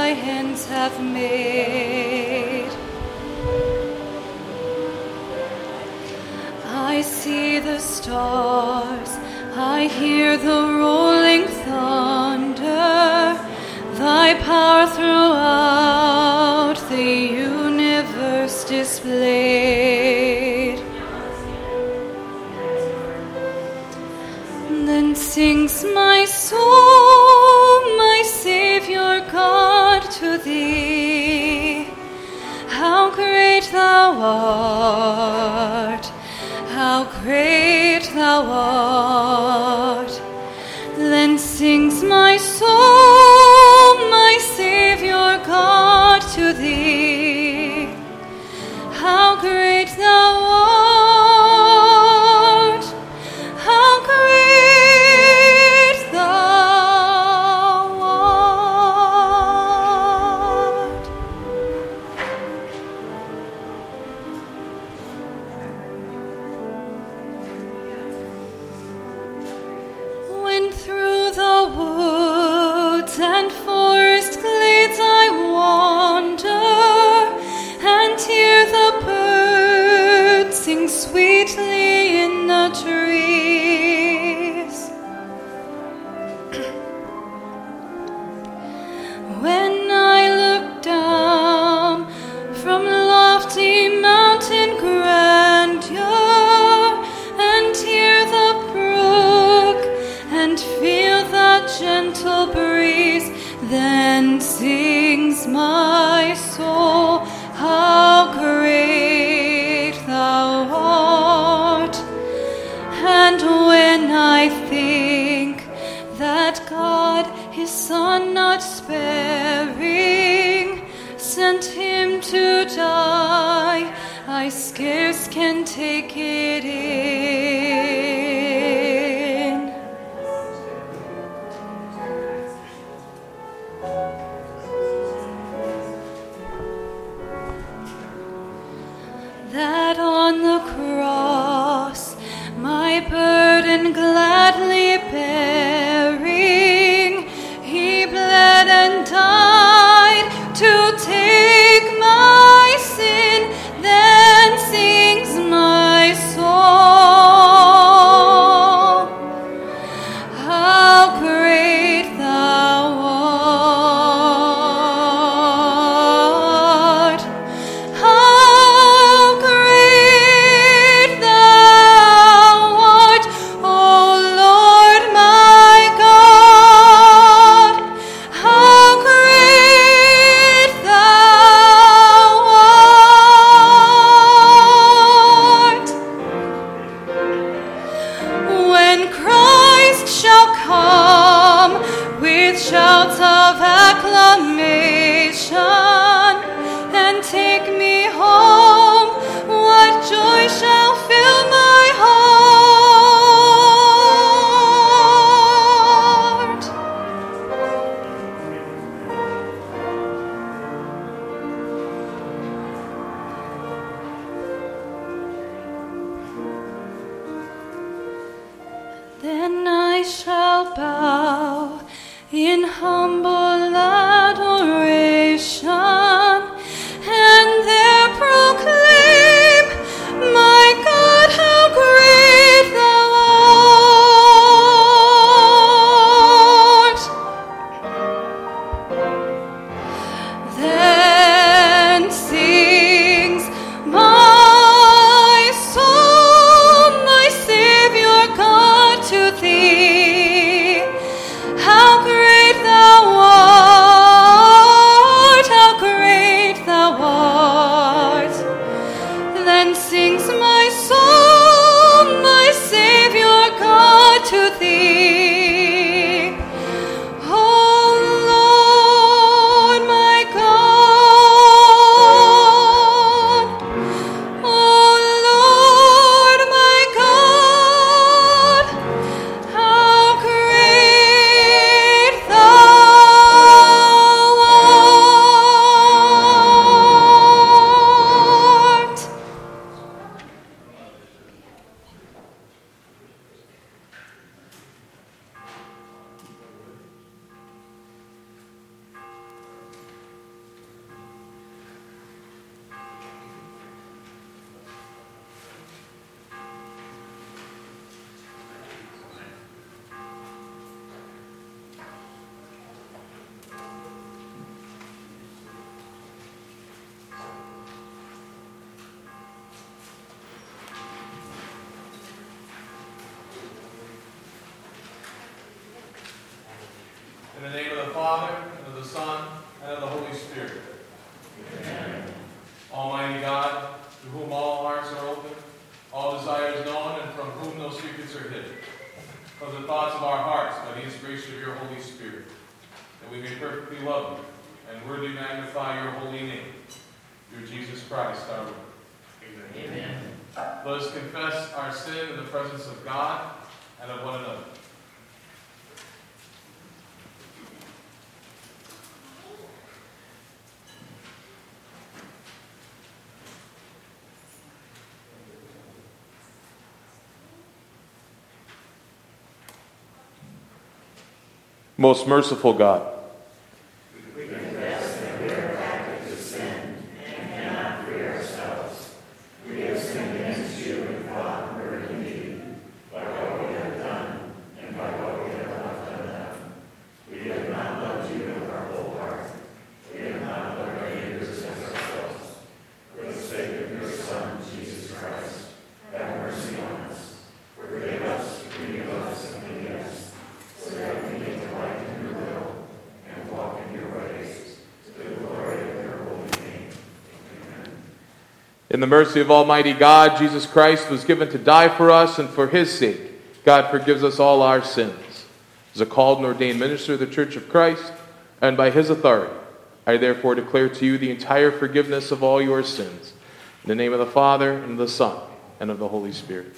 my hands have made. I see the stars, I hear the rolling thunder, thy power throughout the universe displayed. Then sings my soul, my Savior God, to thee. How great thou art, how great thou art. Then sings my soul, my Savior God, to thee. How great thou art, how great thou art. When through the woods and forest glades I wander, and hear the birds sing sweetly in the trees, when I look down from lofty mountain grandeur and hear the brook and feel the gentle breeze, then sings my soul, how great thou art. And when I think that God his Son not sparing sent him to die, I scarce can take it in. That on the cross my burden gladly bearing, he bled and died to take my sin. Then sings my soul, how great thou art, how great thou art, O Lord my God, how great thou art. When Christ shall come with shouts of acclamation and take me home, what joy shall fill my heart. Then I shall bow in humble adoration and of the Holy Spirit. Amen. Almighty God, to whom all hearts are open, all desires known, and from whom no secrets are hidden, from the thoughts of our hearts by the inspiration of your Holy Spirit, that we may perfectly love you and worthily magnify your holy name, through Jesus Christ our Lord. Amen. Amen. Let us confess our sin in the presence of God and of one another. Most merciful God, we confess that we are captive to sin and cannot free ourselves. We have sinned against you in thought, word, and deed, by what we have done and by what we have left undone. We have not loved you with our whole heart. We have not loved our neighbors as ourselves. For the sake of your Son, Jesus Christ, have mercy on us. Forgive us, forgive us, and lead us, so that we may delight in your will and walk in your ways, to the glory of your holy name. Amen. in the mercy of Almighty God, Jesus Christ was given to die for us, and for his sake, God forgives us all our sins. As a called and ordained minister of the Church of Christ, and by his authority, I therefore declare to you the entire forgiveness of all your sins. In the name of the Father, and of the Son, and of the Holy Spirit.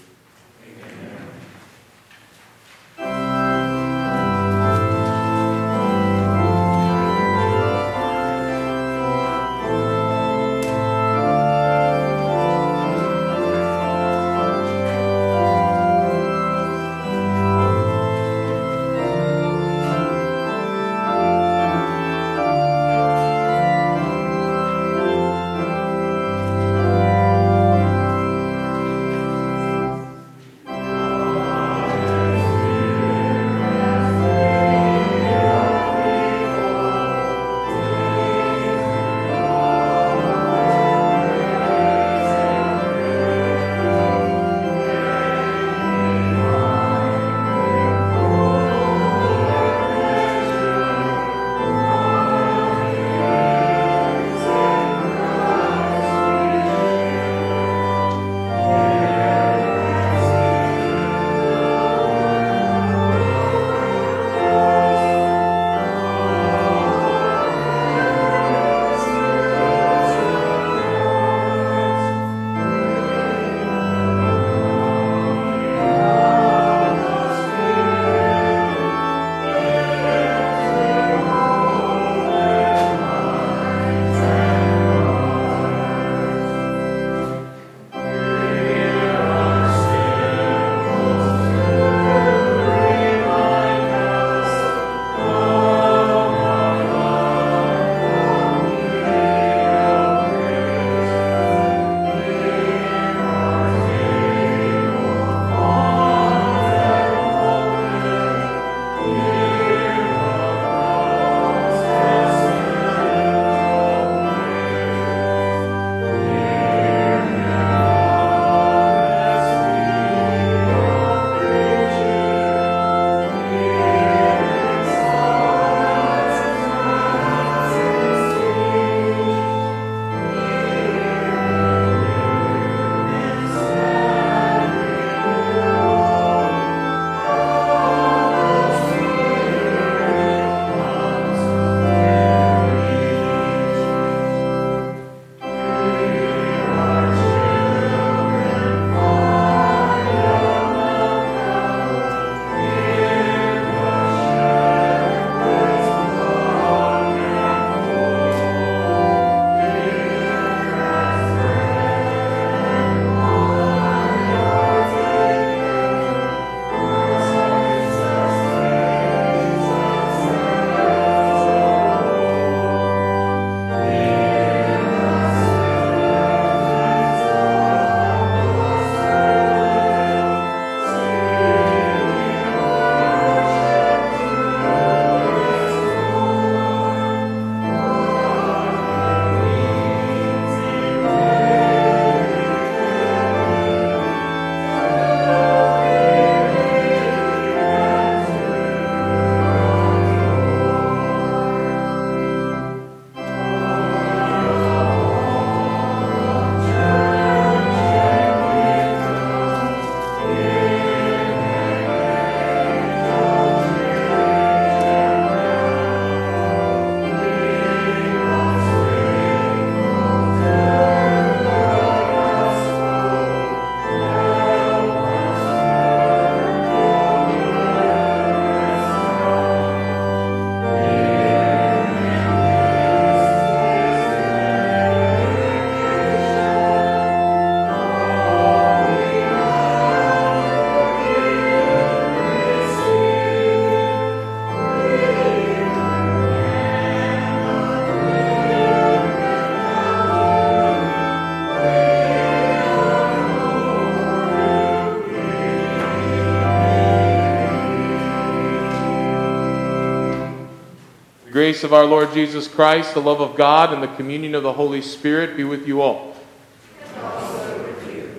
grace of our Lord Jesus Christ, the love of God, and the communion of the Holy Spirit be with you all. And also with you.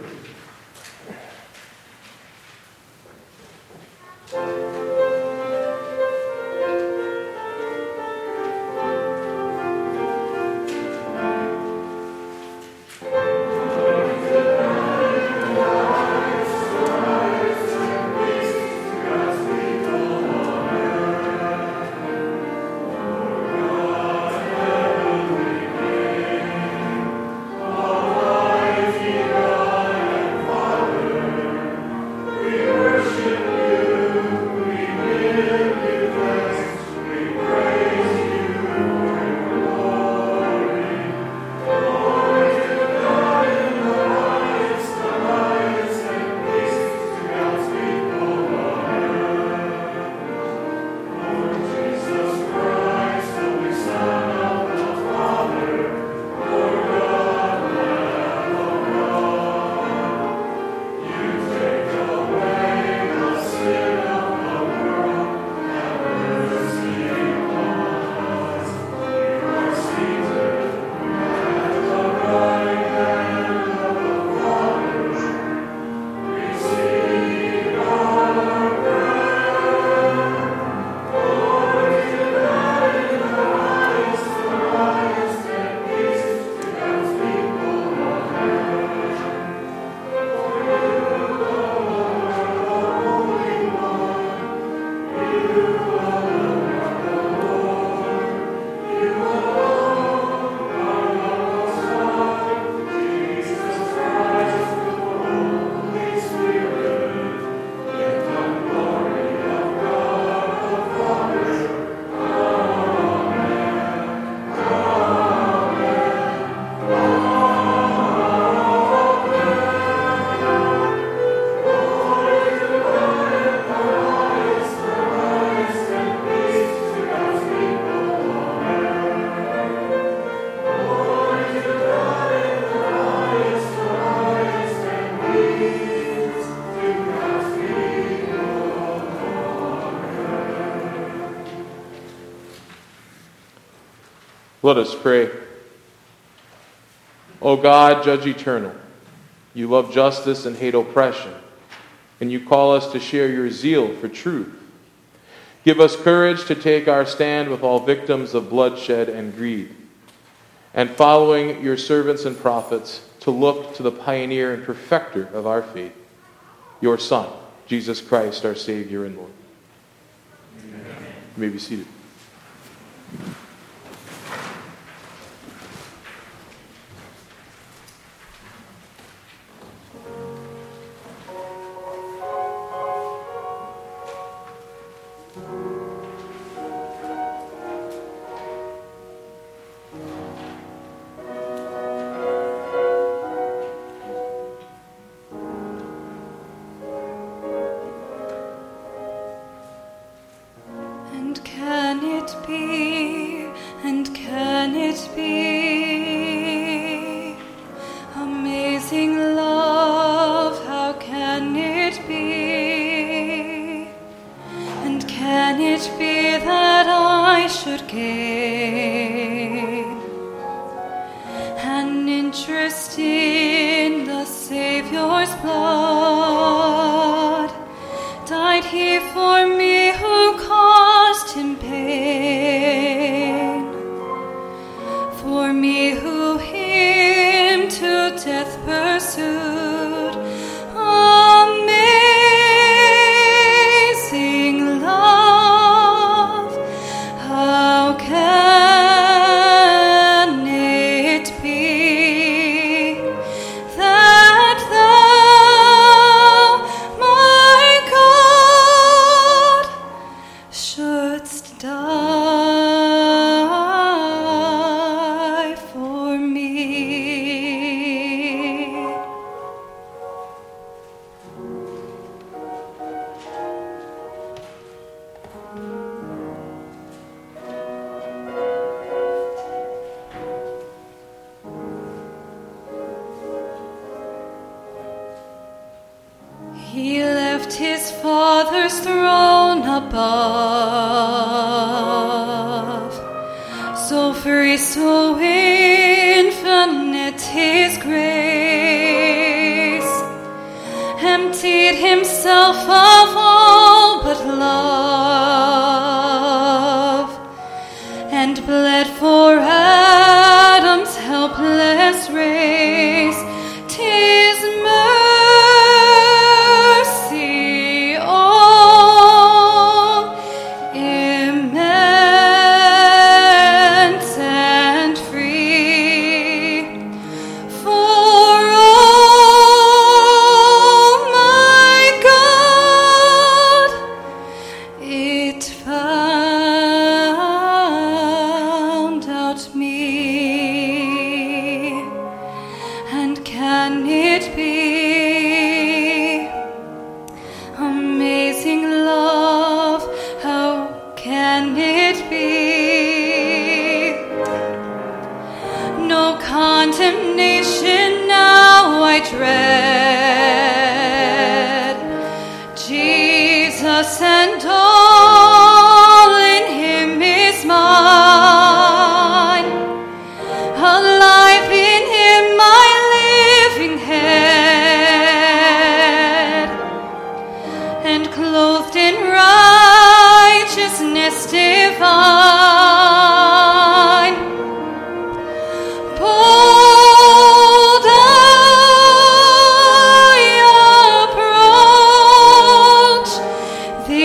Let us pray. O God, Judge eternal, you love justice and hate oppression, and you call us to share your zeal for truth. Give us courage to take our stand with all victims of bloodshed and greed, and following your servants and prophets, to look to the pioneer and perfecter of our faith, your Son, Jesus Christ, our Savior and Lord. Amen. You may be seated. He left his Father's throne above So free, so infinite his grace, emptied himself of all but love, and bled for Adam's helpless race. 'Tis mercy, all immense and free, for all my God it found out me. And can it be? Amazing love, how can it be? No condemnation now I dread. Jesus and all in him is mine. Alive in him my living head, and clothed in righteousness divine. Bold I approach the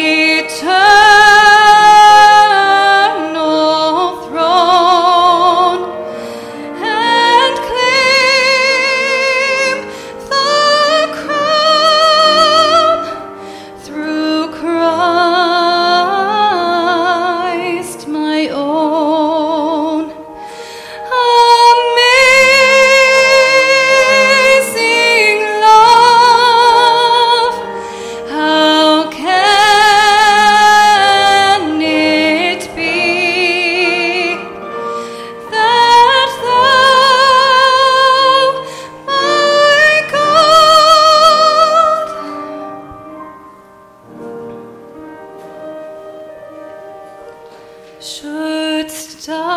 eternal throne, and claim the crown through Christ my own. Amazing love, how can it be that thou, my God, shouldst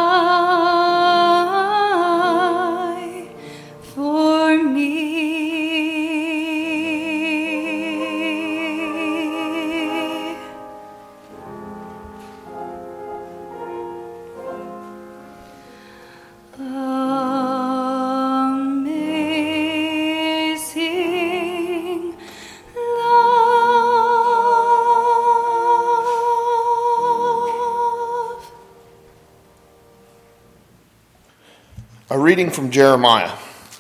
die for me? Amazing love. A reading from Jeremiah.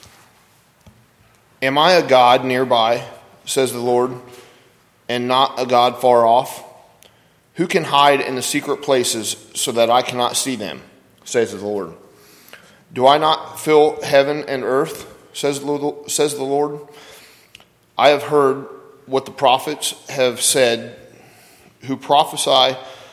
Am I a God nearby, says the Lord, and not a God far off? Who can hide in the secret places so that I cannot see them, says the Lord? Do I not fill heaven and earth, says the Lord? I have heard what the prophets have said, who prophesied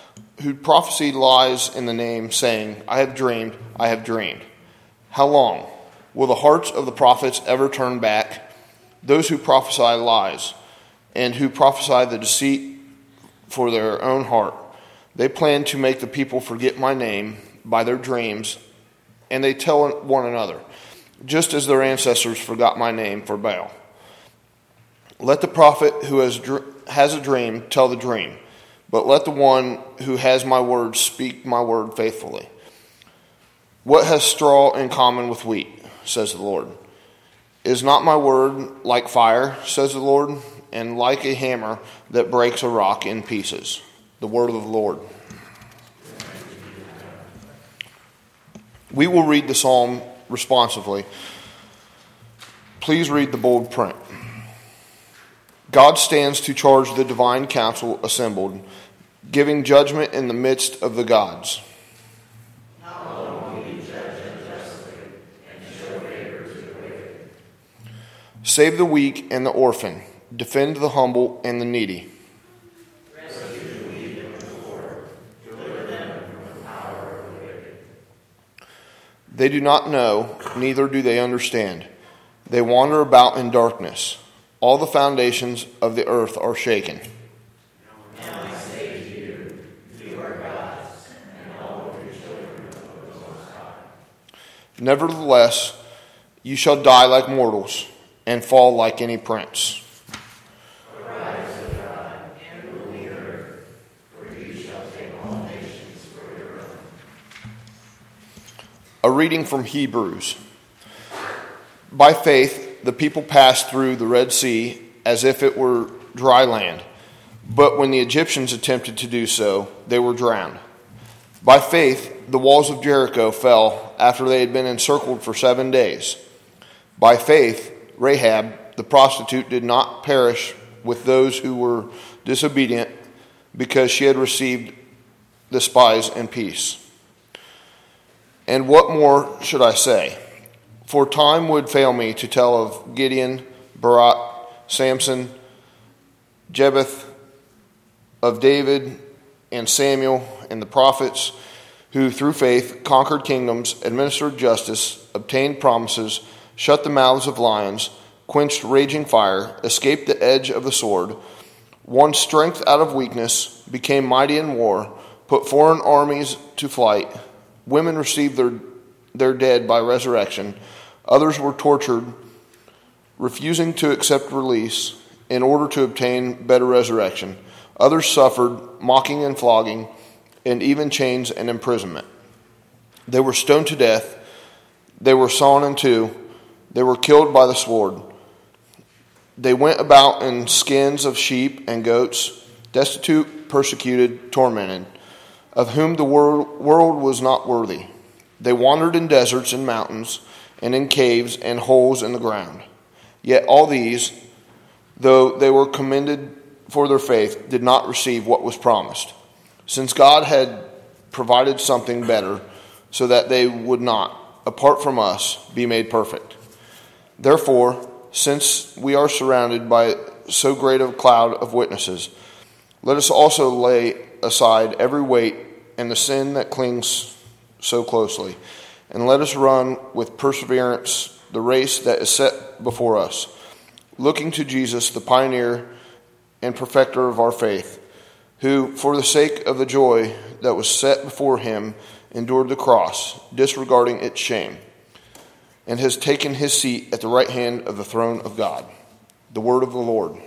lies in the name, saying, I have dreamed, I have dreamed. How long? Will the hearts of the prophets ever turn back? Those who prophesy lies, and who prophesy the deceit for their own heart. They plan to make the people forget my name by their dreams, and they tell one another, just as their ancestors forgot my name for Baal. Let the prophet who has a dream tell the dream, but let the one who has my word speak my word faithfully. What has straw in common with wheat, says the Lord? Is not my word like fire, says the Lord, and like a hammer that breaks a rock in pieces? The word of the Lord. We will read the psalm responsively. Please read the bold print. God stands to charge the divine council assembled, giving judgment in the midst of the gods. Save the weak and the orphan. Defend the humble and the needy. Rescue the weak and the poor. Deliver them from the power of the wicked. They do not know, neither do they understand. They wander about in darkness. All the foundations of the earth are shaken. Now I say to you, you are gods, and all of your children of the Lord. Nevertheless, you shall die like mortals and fall like any prince. Arise, O God, and rule the earth, for you shall take all nations for your own. A reading from Hebrews. By faith, the people passed through the Red Sea as if it were dry land. But when the Egyptians attempted to do so, they were drowned. By faith, the walls of Jericho fell after they had been encircled for 7 days. By faith, Rahab, the prostitute, did not perish with those who were disobedient, because she had received the spies in peace. And what more should I say? For time would fail me to tell of Gideon, Barak, Samson, Jephthah, of David and Samuel and the prophets, who through faith conquered kingdoms, administered justice, obtained promises, shut the mouths of lions, quenched raging fire, escaped the edge of the sword, won strength out of weakness, became mighty in war, put foreign armies to flight. Women received their dead by resurrection. Others were tortured, refusing to accept release in order to obtain better resurrection. Others suffered mocking and flogging, and even chains and imprisonment. They were stoned to death. They were sawn in two. They were killed by the sword. They went about in skins of sheep and goats, destitute, persecuted, tormented, of whom the world was not worthy. They wandered in deserts and mountains, and in caves and holes in the ground. Yet all these, though they were commended for their faith, did not receive what was promised, since God had provided something better, so that they would not, apart from us, be made perfect. Therefore, since we are surrounded by so great a cloud of witnesses, let us also lay aside every weight and the sin that clings so closely, and let us run with perseverance the race that is set before us, looking to Jesus, the pioneer and perfecter of our faith, who, for the sake of the joy that was set before him, endured the cross, disregarding its shame, and has taken his seat at the right hand of the throne of God. The word of the Lord.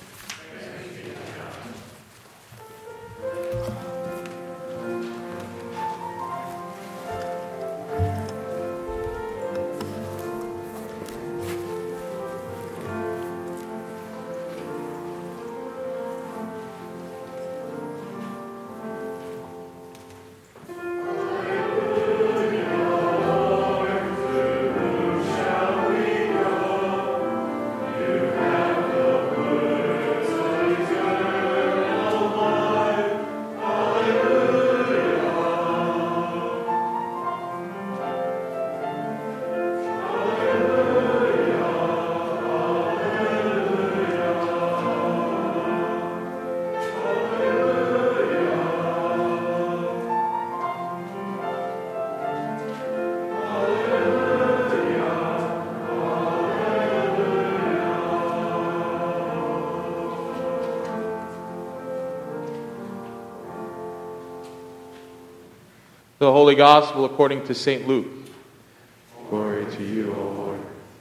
The Holy Gospel according to St. Luke. Glory to you, O Lord.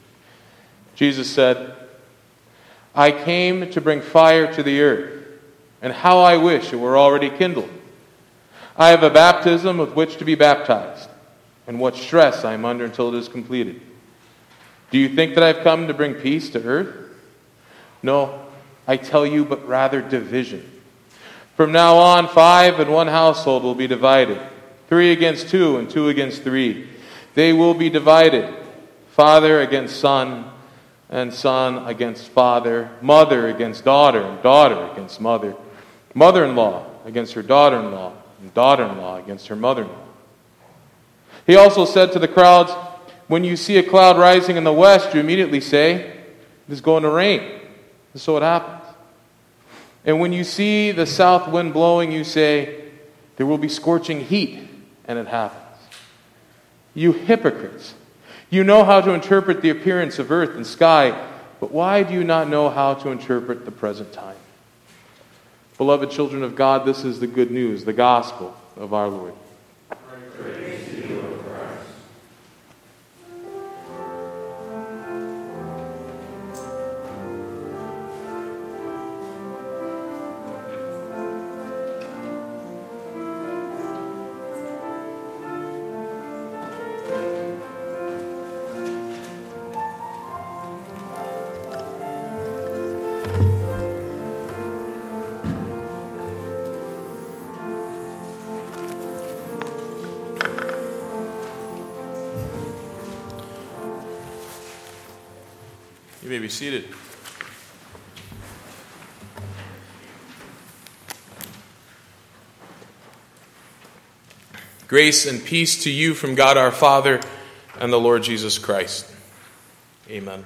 Jesus said, I came to bring fire to the earth, and how I wish it were already kindled. I have a baptism with which to be baptized, and what stress I am under until it is completed. Do you think that I have come to bring peace to earth? No, I tell you, but rather division. From now on, 5 in one household will be divided, 3 against 2 and 2 against 3. They will be divided, father against son, and son against father, mother against daughter, and daughter against mother, mother-in-law against her daughter-in-law, and daughter-in-law against her mother-in-law. He also said to the crowds, when you see a cloud rising in the west, you immediately say, it is going to rain. And so it happens. And when you see the south wind blowing, you say, there will be scorching heat. And it happens. You hypocrites! You know how to interpret the appearance of earth and sky, but why do you not know how to interpret the present time? Beloved children of God, this is the good news, the gospel of our Lord. Praise to you, O Christ. You may be seated. Grace and peace to you from God our Father and the Lord Jesus Christ. Amen.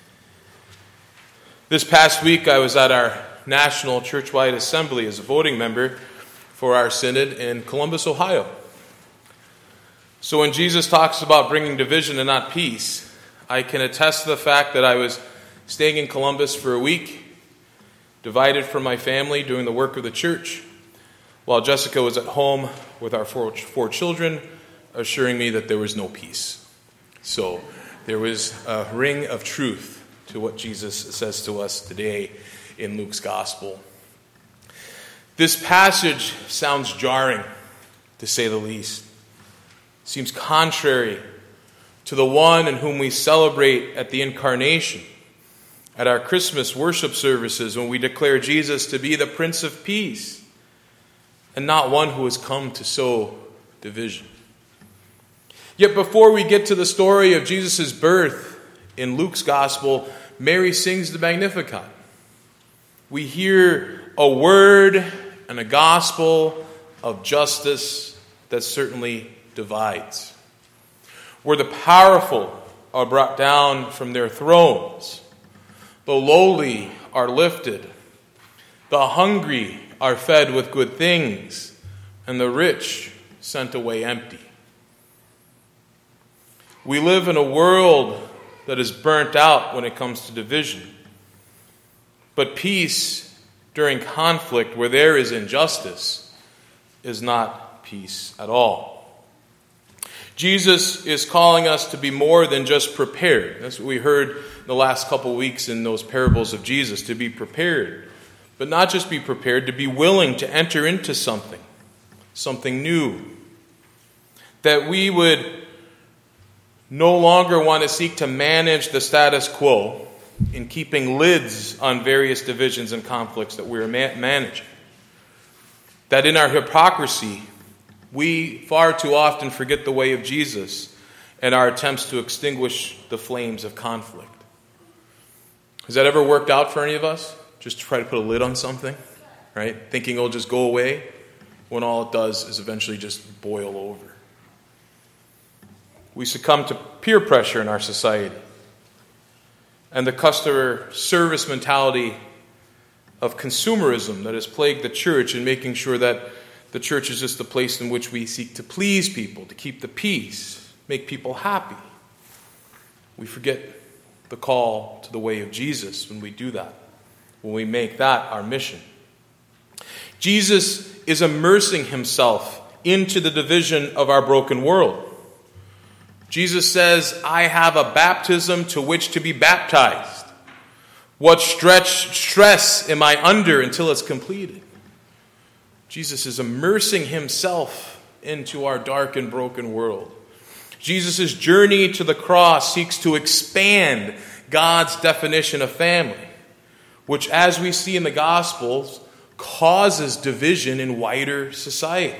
This past week I was at our National Churchwide Assembly as a voting member for our synod in Columbus, Ohio. So when Jesus talks about bringing division and not peace, I can attest to the fact that I was staying in Columbus for a week, divided from my family doing the work of the church, while Jessica was at home with our four children, assuring me that there was no peace. So there was a ring of truth to what Jesus says to us today in Luke's gospel. This passage sounds jarring, to say the least. It seems contrary to the one in whom we celebrate at the Incarnation, at our Christmas worship services, when we declare Jesus to be the Prince of Peace, and not one who has come to sow division. Yet before we get to the story of Jesus' birth in Luke's gospel, Mary sings the Magnificat. We hear a word and a gospel of justice that certainly divides, where the powerful are brought down from their thrones, the lowly are lifted, the hungry are fed with good things, and the rich sent away empty. We live in a world that is burnt out when it comes to division. But peace during conflict where there is injustice is not peace at all. Jesus is calling us to be more than just prepared. That's what we heard the last couple weeks in those parables of Jesus, to be prepared. But not just be prepared, to be willing to enter into something new. That we would no longer want to seek to manage the status quo in keeping lids on various divisions and conflicts that we're managing. That in our hypocrisy, we far too often forget the way of Jesus in our attempts to extinguish the flames of conflict. Has that ever worked out for any of us? Just try to put a lid on something, right? Thinking it'll just go away, when all it does is eventually just boil over. We succumb to peer pressure in our society and the customer service mentality of consumerism that has plagued the church, in making sure that the church is just the place in which we seek to please people, to keep the peace, make people happy. We forget the call to the way of Jesus when we do that, when we make that our mission. Jesus is immersing himself into the division of our broken world. Jesus says, I have a baptism to which to be baptized. What stress am I under until it's completed? Jesus is immersing himself into our dark and broken world. Jesus' journey to the cross seeks to expand God's definition of family, which, as we see in the Gospels, causes division in wider society.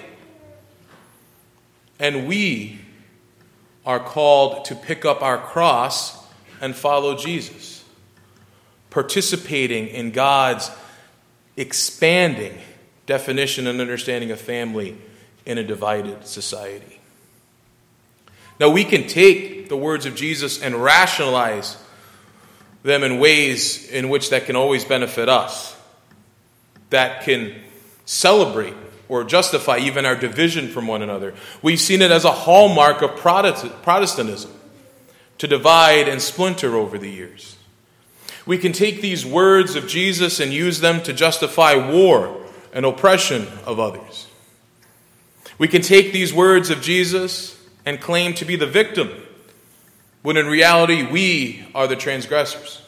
And we are called to pick up our cross and follow Jesus, participating in God's expanding definition and understanding of family in a divided society. Now, we can take the words of Jesus and rationalize them in ways in which that can always benefit us, that can celebrate or justify even our division from one another. We've seen it as a hallmark of Protestantism, to divide and splinter over the years. We can take these words of Jesus and use them to justify war and oppression of others. We can take these words of Jesus and claim to be the victim, when in reality we are the transgressors.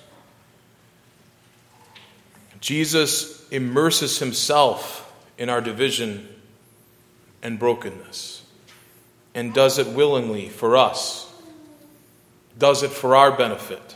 Jesus immerses himself in our division and brokenness, and does it willingly for us, does it for our benefit.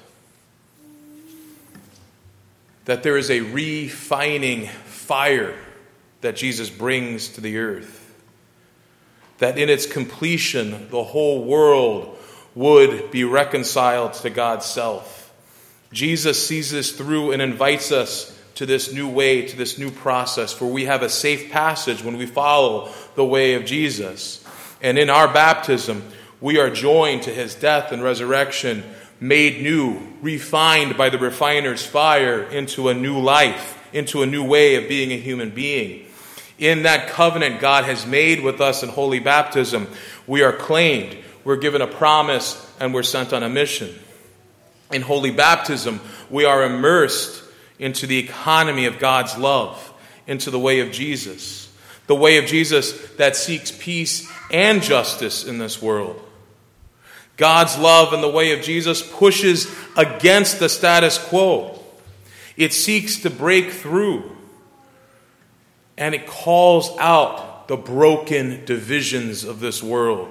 That there is a refining fire that Jesus brings to the earth, that in its completion the whole world would be reconciled to God's self, Jesus sees this through and invites us to this new way, to this new process, for we have a safe passage when we follow the way of Jesus. And in our baptism, we are joined to his death and resurrection, made new, refined by the refiner's fire into a new life, into a new way of being a human being. In that covenant God has made with us in holy baptism, we are claimed, we're given a promise, and we're sent on a mission. In holy baptism, we are immersed into the economy of God's love, into the way of Jesus. The way of Jesus that seeks peace and justice in this world. God's love and the way of Jesus pushes against the status quo. It seeks to break through. And it calls out the broken divisions of this world.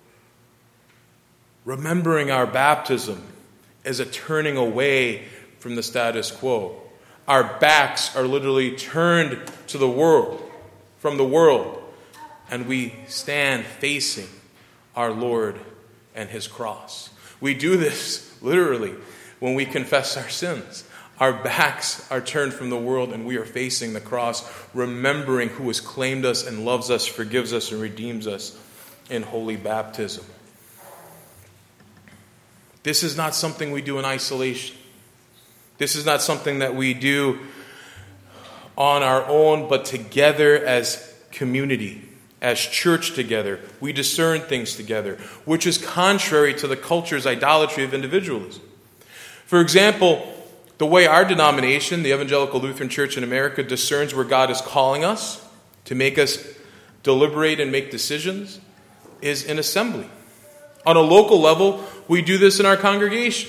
Remembering our baptism as a turning away from the status quo. Our backs are literally turned to the world, from the world, and we stand facing our Lord and his cross. We do this literally when we confess our sins. Our backs are turned from the world and we are facing the cross, remembering who has claimed us and loves us, forgives us, and redeems us in holy baptism. This is not something we do in isolation. This is not something that we do on our own, but together as community, as church together. We discern things together, which is contrary to the culture's idolatry of individualism. For example, the way our denomination, the Evangelical Lutheran Church in America, discerns where God is calling us to make us deliberate and make decisions is in assembly. On a local level, we do this in our congregation.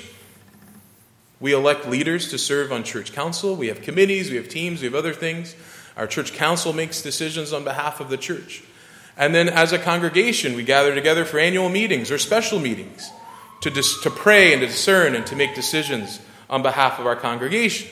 We elect leaders to serve on church council. We have committees, we have teams, we have other things. Our church council makes decisions on behalf of the church. And then as a congregation, we gather together for annual meetings or special meetings to pray and to discern and to make decisions on behalf of our congregation.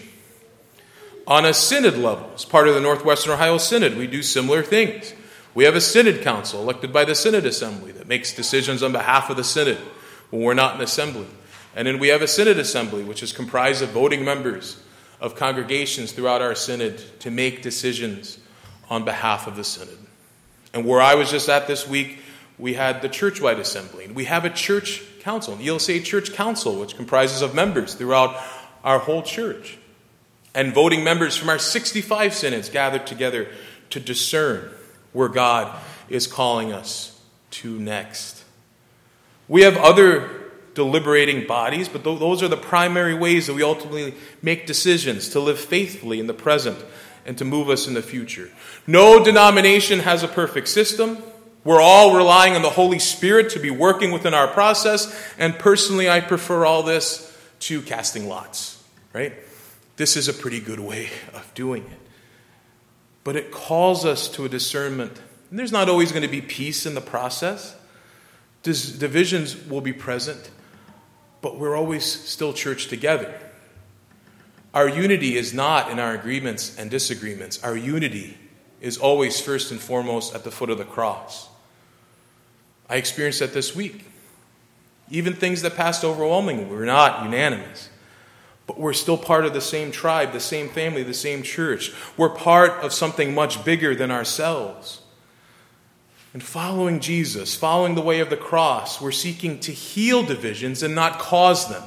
On a synod level, as part of the Northwestern Ohio Synod, we do similar things. We have a synod council elected by the Synod Assembly that makes decisions on behalf of the synod when we're not in assembly. And then we have a synod assembly, which is comprised of voting members of congregations throughout our synod to make decisions on behalf of the synod. And where I was just at this week, we had the church-wide assembly. And we have a church council, an ELCA church council, which comprises of members throughout our whole church. And voting members from our 65 synods gathered together to discern where God is calling us to next. We have other deliberating bodies, but those are the primary ways that we ultimately make decisions to live faithfully in the present and to move us in the future. No denomination has a perfect system. We're all relying on the Holy Spirit to be working within our process, and personally I prefer all this to casting lots, right? This is a pretty good way of doing it. But it calls us to a discernment. And there's not always going to be peace in the process. Divisions will be present. But we're always still church together. Our unity is not in our agreements and disagreements. Our unity is always first and foremost at the foot of the cross. I experienced that this week. Even things that passed overwhelmingly, we're not unanimous. But we're still part of the same tribe, the same family, the same church. We're part of something much bigger than ourselves. And following Jesus, following the way of the cross, we're seeking to heal divisions and not cause them.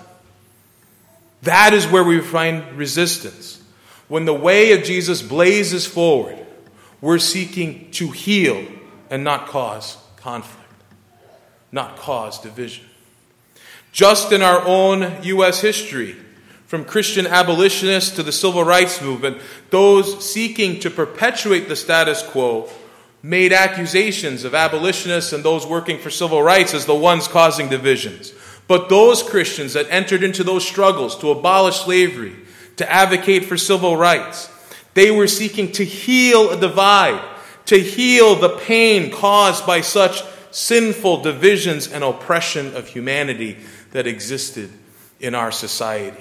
That is where we find resistance. When the way of Jesus blazes forward, we're seeking to heal and not cause conflict, not cause division. Just in our own U.S. history, from Christian abolitionists to the civil rights movement, those seeking to perpetuate the status quo made accusations of abolitionists and those working for civil rights as the ones causing divisions. But those Christians that entered into those struggles to abolish slavery, to advocate for civil rights, they were seeking to heal a divide, to heal the pain caused by such sinful divisions and oppression of humanity that existed in our society.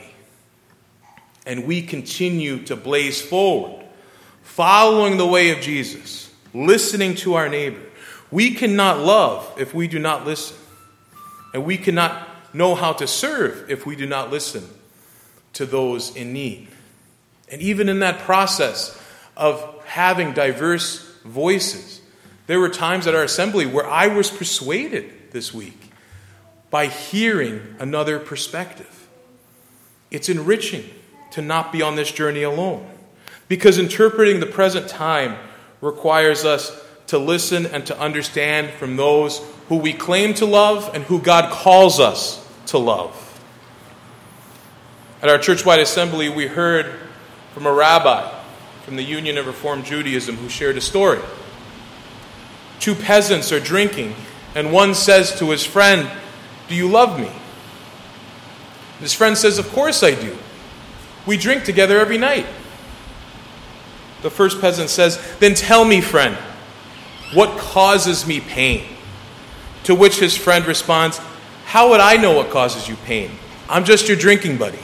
And we continue to blaze forward, following the way of Jesus, listening to our neighbor. We cannot love if we do not listen. And we cannot know how to serve if we do not listen. to those in need. And even in that process of having diverse voices, there were times at our assembly where I was persuaded this week by hearing another perspective. It's enriching to not be on this journey alone, because interpreting the present time requires us to listen and to understand from those who we claim to love and who God calls us to love. At our church-wide assembly, we heard from a rabbi from the Union of Reformed Judaism who shared a story. Two peasants are drinking, and one says to his friend, "Do you love me?" His friend says, "Of course I do. We drink together every night." The first peasant says, "Then tell me, friend, what causes me pain?" To which his friend responds, "How would I know what causes you pain? I'm just your drinking buddy."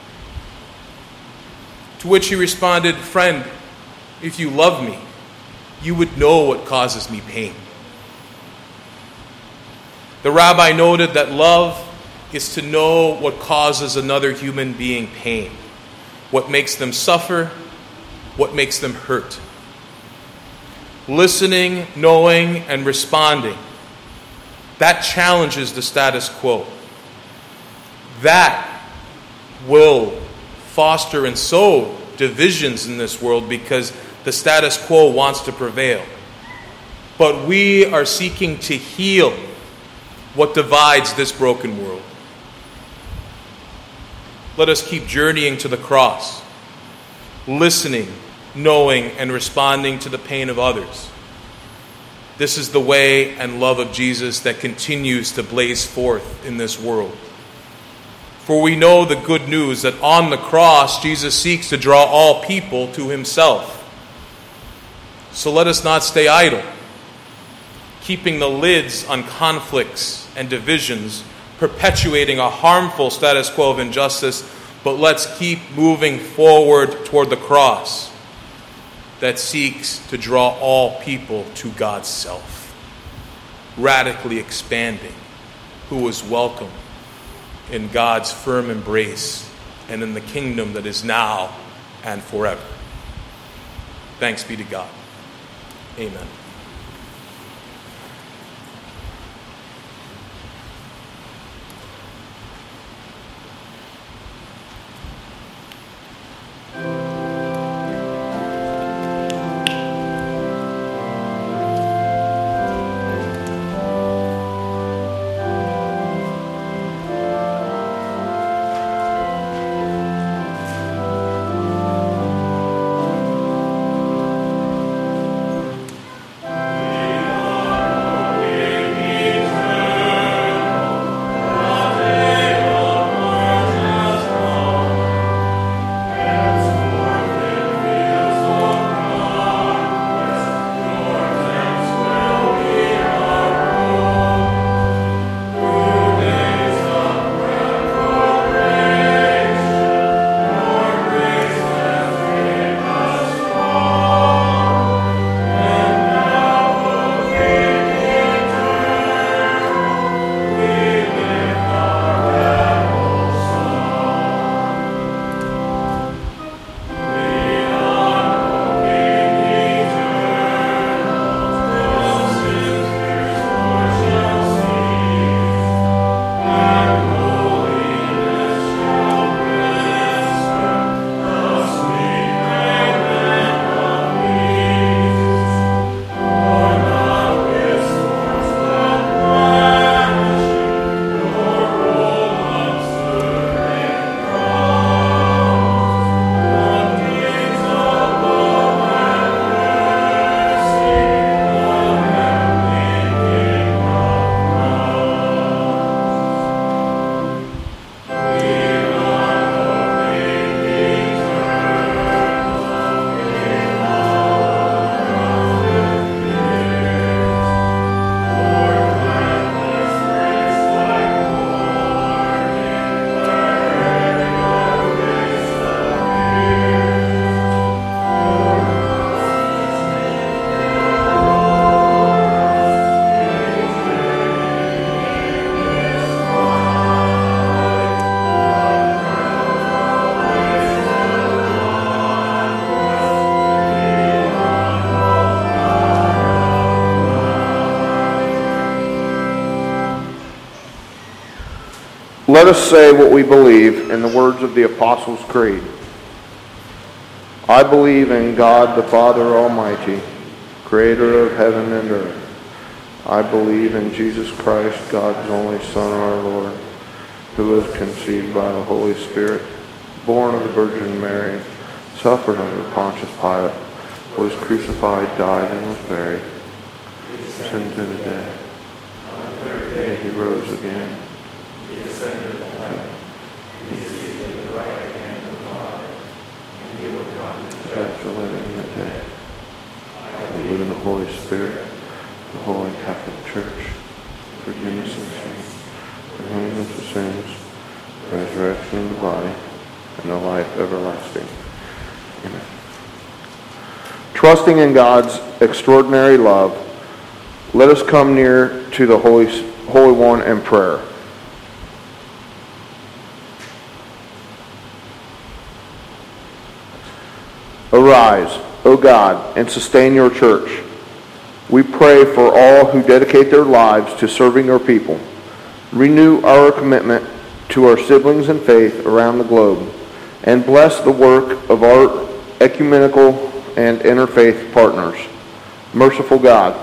To which he responded, "Friend, if you love me, you would know what causes me pain." The rabbi noted that love is to know what causes another human being pain, what makes them suffer, what makes them hurt. Listening, knowing, and responding, that challenges the status quo. That will foster and sow divisions in this world because the status quo wants to prevail. But we are seeking to heal what divides this broken world. Let us keep journeying to the cross, listening, knowing, and responding to the pain of others. This is the way and love of Jesus that continues to blaze forth in this world. For we know the good news that on the cross, Jesus seeks to draw all people to himself. So let us not stay idle, keeping the lids on conflicts and divisions, perpetuating a harmful status quo of injustice, but let's keep moving forward toward the cross that seeks to draw all people to God's self, radically expanding who is welcome in God's firm embrace and in the kingdom that is now and forever. Thanks be to God. Amen. Let us say what we believe in the words of the Apostles' Creed. I believe in God the Father Almighty, creator of heaven and earth. I believe in Jesus Christ, God's only Son, our Lord, who was conceived by the Holy Spirit, born of the Virgin Mary, suffered under Pontius Pilate, was crucified, died, and was buried, descended to the dead. On the third day he rose again. He ascended to heaven. He is seated at the right hand of the Father, and he will come to judge the living and the dead. I believe in the Holy Spirit, the Holy Catholic Church, forgiveness of sins, forgiveness of sins, resurrection of the body, and the life everlasting. Amen. Trusting in God's extraordinary love, let us come near to the Holy One in prayer. Arise, O God, and sustain your church. We pray for all who dedicate their lives to serving your people. Renew our commitment to our siblings in faith around the globe, and bless the work of our ecumenical and interfaith partners. Merciful God,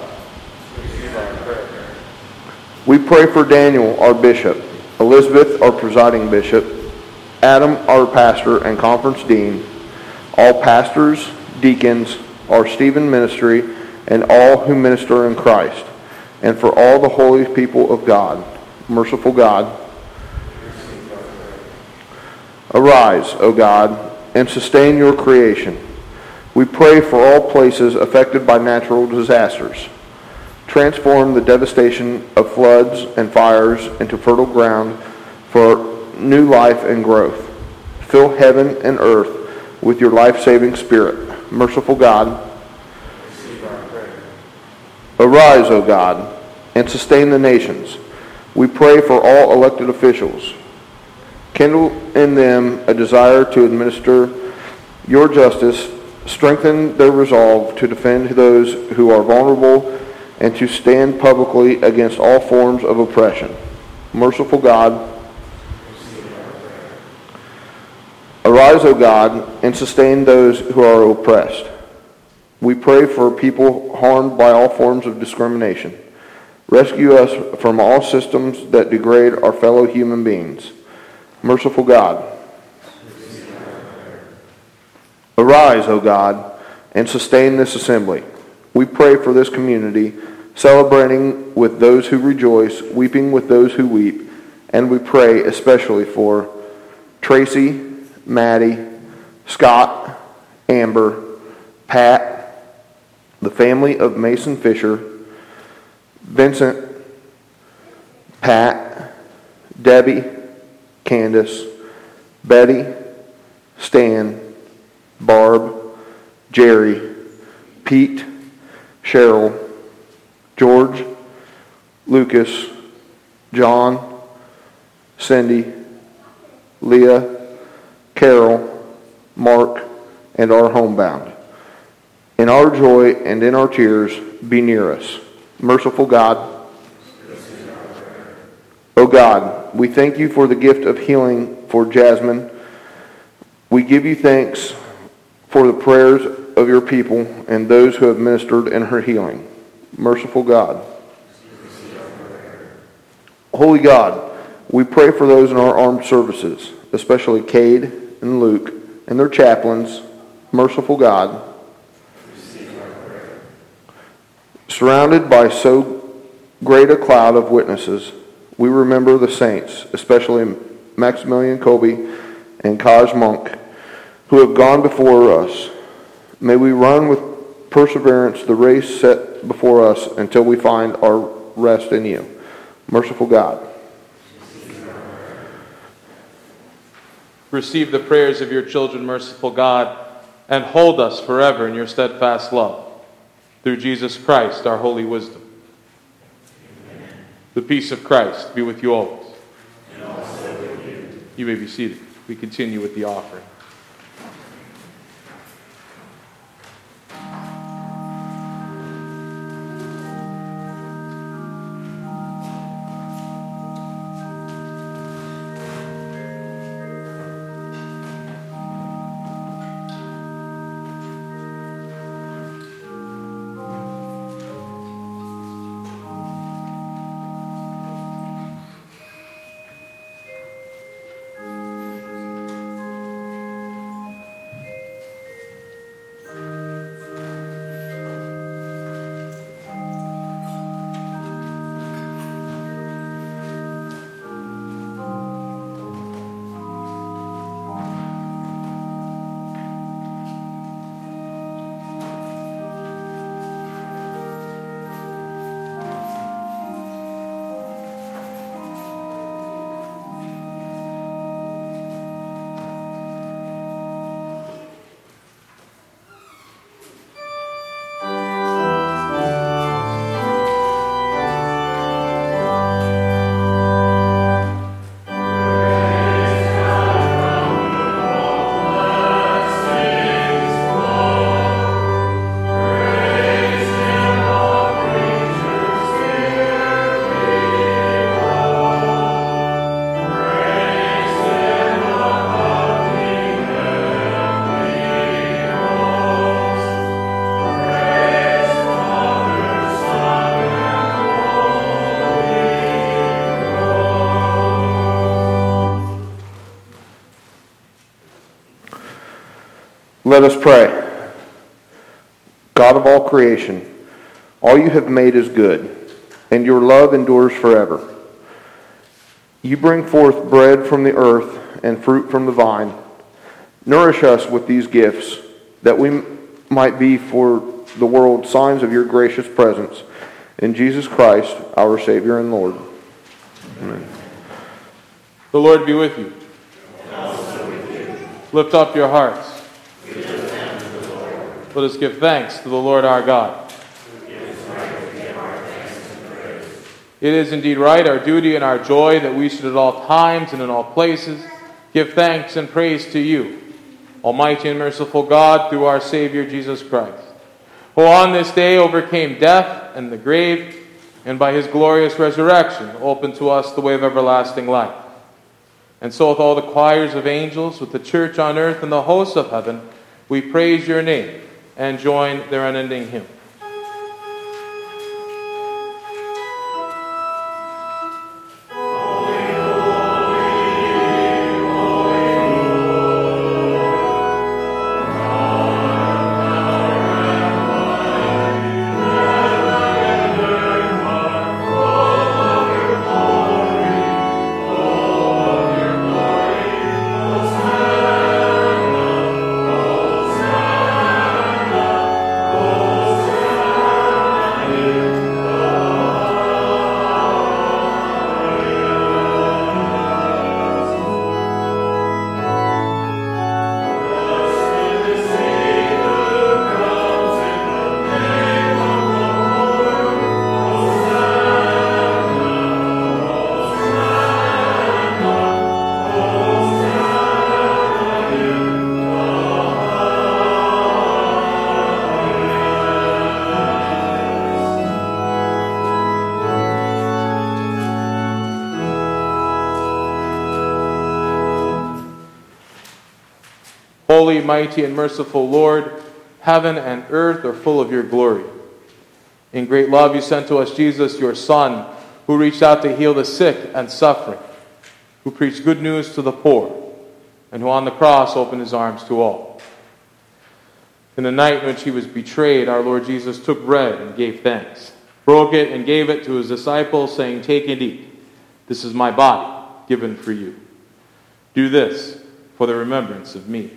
we pray for Daniel, our bishop, Elizabeth, our presiding bishop, Adam, our pastor and conference dean, all pastors, deacons, our Stephen ministry, and all who minister in Christ, and for all the holy people of God. Merciful God, arise, O God, and sustain your creation. We pray for all places affected by natural disasters. Transform the devastation of floods and fires into fertile ground for new life and growth. Fill heaven and earth with your life-saving Spirit. Merciful God, arise, O God, and sustain the nations. We pray for all elected officials. Kindle in them a desire to administer your justice, strengthen their resolve to defend those who are vulnerable, and to stand publicly against all forms of oppression. Merciful God, arise, O God, and sustain those who are oppressed. We pray for people harmed by all forms of discrimination. Rescue us from all systems that degrade our fellow human beings. Merciful God, arise, O God, and sustain this assembly. We pray for this community, celebrating with those who rejoice, weeping with those who weep, and we pray especially for Tracy, Maddie, Scott, Amber, Pat, the family of Mason Fisher, Vincent, Pat, Debbie, Candace, Betty, Stan, Barb, Jerry, Pete, Cheryl, George, Lucas, John, Cindy, Leah, Carol, Mark, and our homebound. In our joy and in our tears, be near us. Merciful God, O God, we thank you for the gift of healing for Jasmine. We give you thanks for the prayers of your people and those who have ministered in her healing. Merciful God. Holy God, we pray for those in our armed services, especially Cade and Luke and their chaplains. Merciful God. Surrounded by so great a cloud of witnesses, we remember the saints, especially Maximilian Kolbe and Kaj Monk, who have gone before us. May we run with perseverance the race set before us until we find our rest in you. Merciful God. Receive the prayers of your children, merciful God, and hold us forever in your steadfast love. Through Jesus Christ, our holy wisdom. Amen. The peace of Christ be with you always. And also with you. You may be seated. We continue with the offering. Let us pray. God of all creation, all you have made is good, and your love endures forever. You bring forth bread from the earth and fruit from the vine. Nourish us with these gifts, that we might be for the world signs of your gracious presence. In Jesus Christ, our Savior and Lord. Amen. The Lord be with you. And also with you. Lift up your hearts. We lift them to the Lord. Let us give thanks to the Lord our God. It is right to give our thanks and praise. It is indeed right, our duty and our joy, that we should at all times and in all places give thanks and praise to you, Almighty and merciful God, through our Savior Jesus Christ, who on this day overcame death and the grave, and by his glorious resurrection opened to us the way of everlasting life. And so with all the choirs of angels, with the church on earth and the hosts of heaven, we praise your name and join their unending hymn. Holy, mighty, and merciful Lord, heaven and earth are full of your glory. In great love you sent to us Jesus, your Son, who reached out to heal the sick and suffering, who preached good news to the poor, and who on the cross opened his arms to all. In the night in which he was betrayed, our Lord Jesus took bread and gave thanks, broke it and gave it to his disciples, saying, "Take and eat. This is my body, given for you. Do this for the remembrance of me."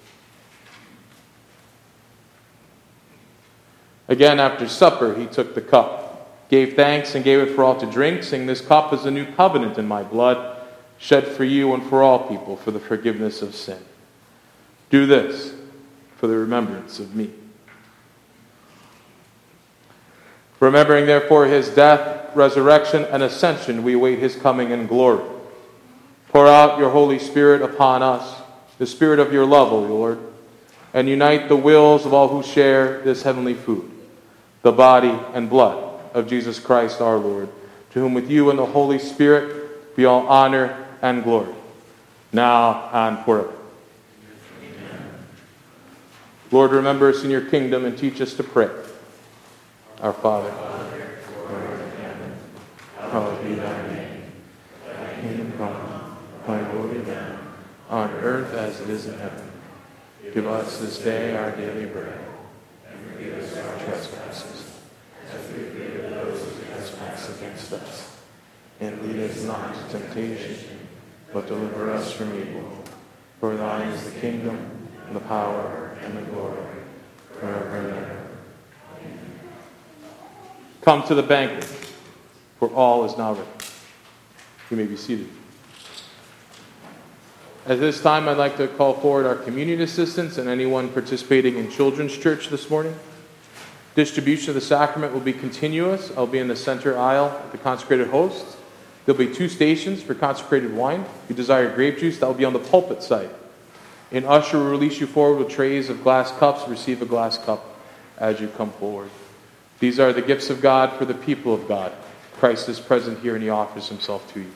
Again, after supper, he took the cup, gave thanks, and gave it for all to drink, saying, "This cup is the new covenant in my blood, shed for you and for all people for the forgiveness of sin. Do this for the remembrance of me." Remembering, therefore, his death, resurrection, and ascension, we await his coming in glory. Pour out your Holy Spirit upon us, the Spirit of your love, O Lord, and unite the wills of all who share this heavenly food, the body and blood of Jesus Christ our Lord, to whom with you and the Holy Spirit be all honor and glory, now and forever. Amen. Lord, remember us in your kingdom and teach us to pray. Our Father, who art in heaven, hallowed be thy name. Thy kingdom come, thy will be done, on earth as it is in heaven. Give us this day our daily bread, and forgive us our trespasses, as we forgive those who trespass against us. And lead us not into temptation, but deliver us from evil. For thine is the kingdom, and the power, and the glory, forever and ever. Amen. Come to the banquet, for all is now ready. You may be seated. At this time, I'd like to call forward our communion assistants and anyone participating in Children's Church this morning. Distribution of the sacrament will be continuous. I'll be in the center aisle at the consecrated hosts. There'll be 2 stations for consecrated wine. If you desire grape juice, that will be on the pulpit side. An usher will release you forward with trays of glass cups. Receive a glass cup as you come forward. These are the gifts of God for the people of God. Christ is present here and he offers himself to you.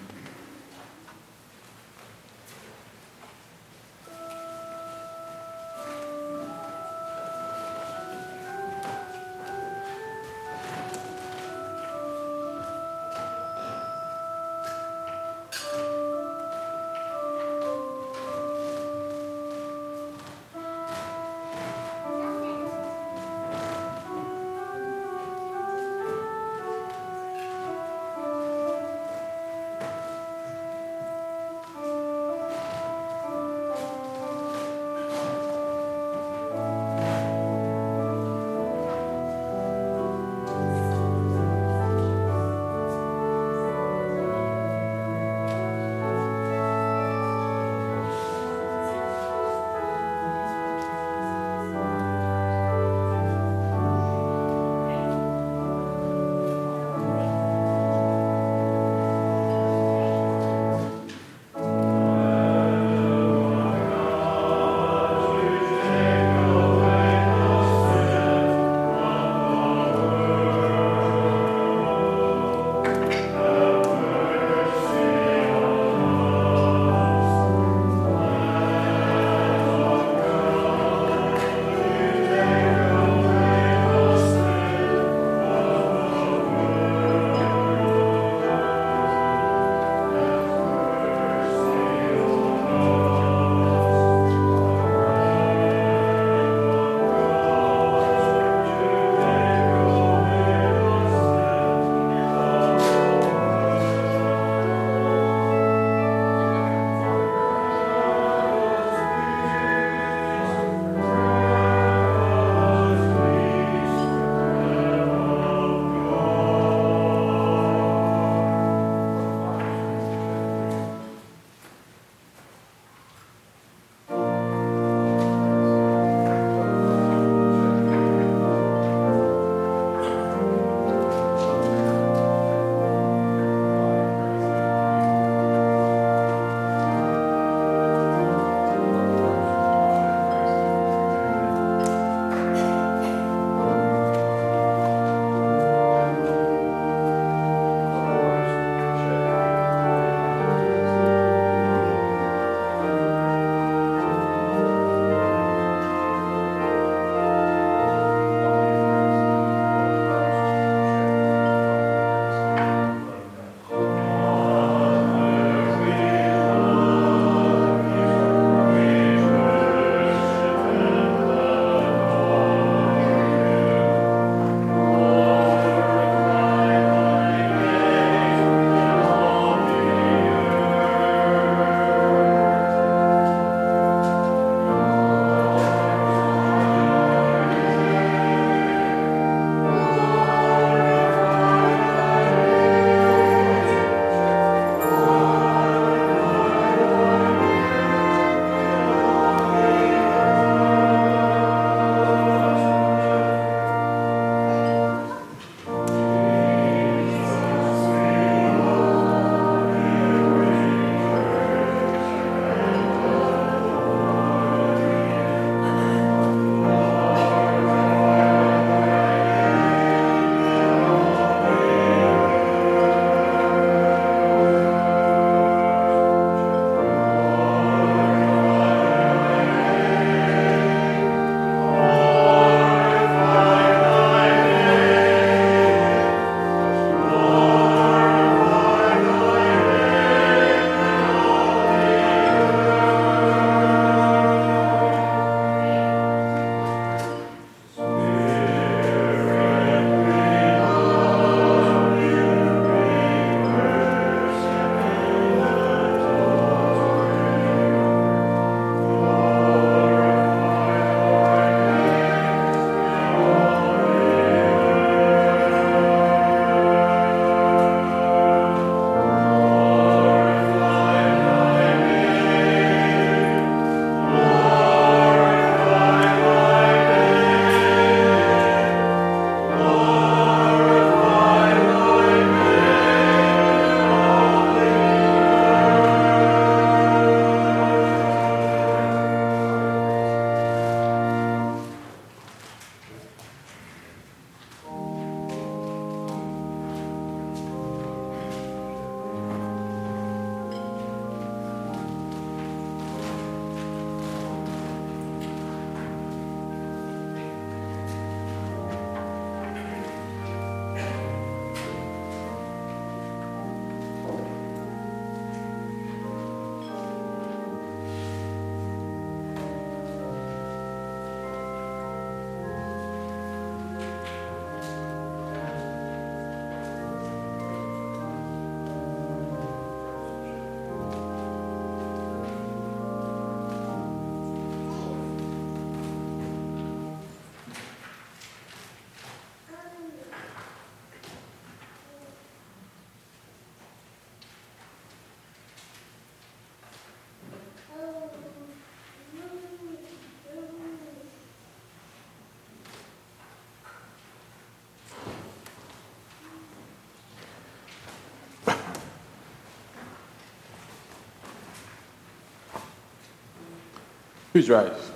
Please rise.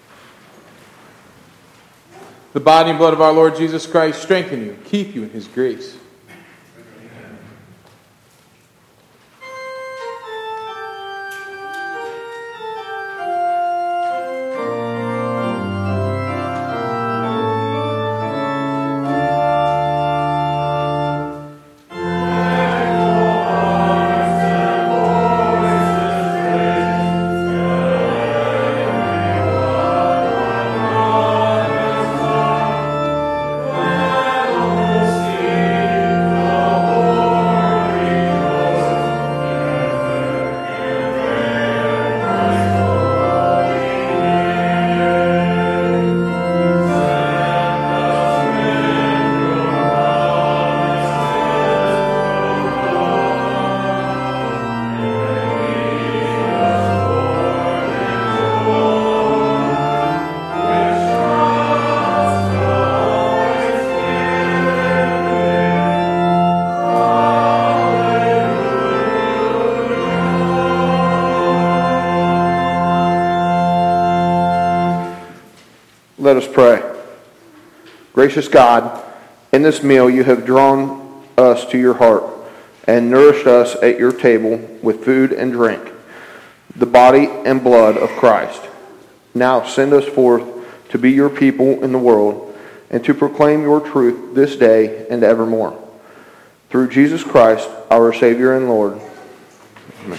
The body and blood of our Lord Jesus Christ strengthen you, keep you in his grace. Let us pray. Gracious God, in this meal you have drawn us to your heart and nourished us at your table with food and drink, the body and blood of Christ. Now send us forth to be your people in the world and to proclaim your truth this day and evermore. Through Jesus Christ, our Savior and Lord. Amen.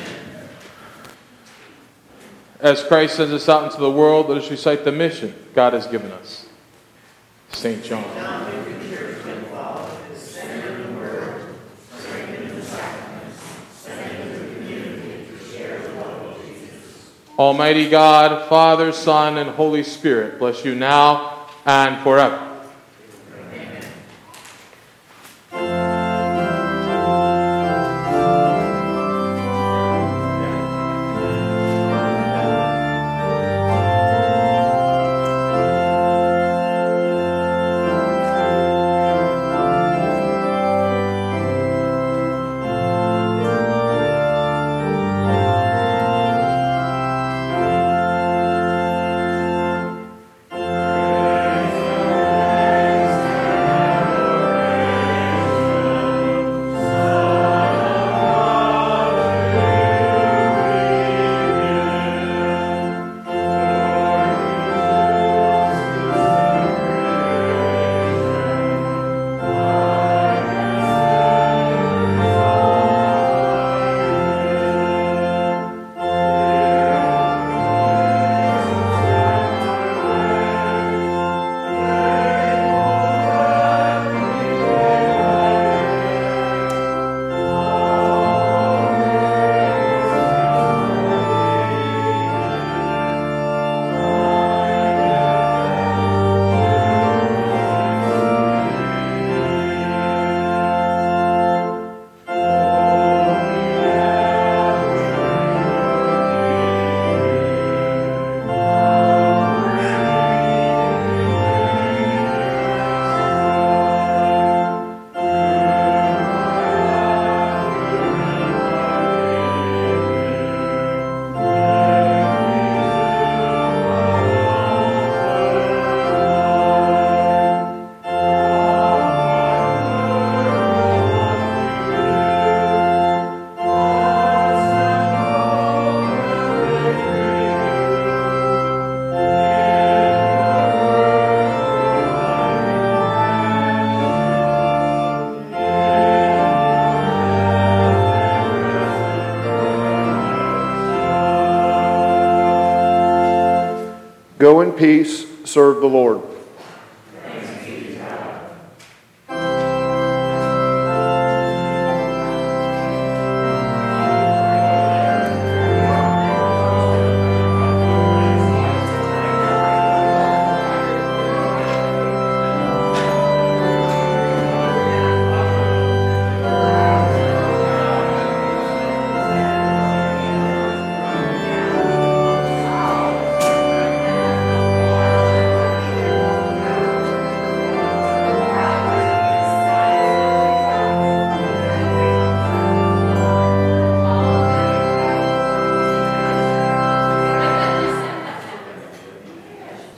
As Christ sends us out into the world, let us recite the mission God has given us. St. John. Almighty God, Father, Son, and Holy Spirit, bless you now and forever. Go in peace, serve the Lord.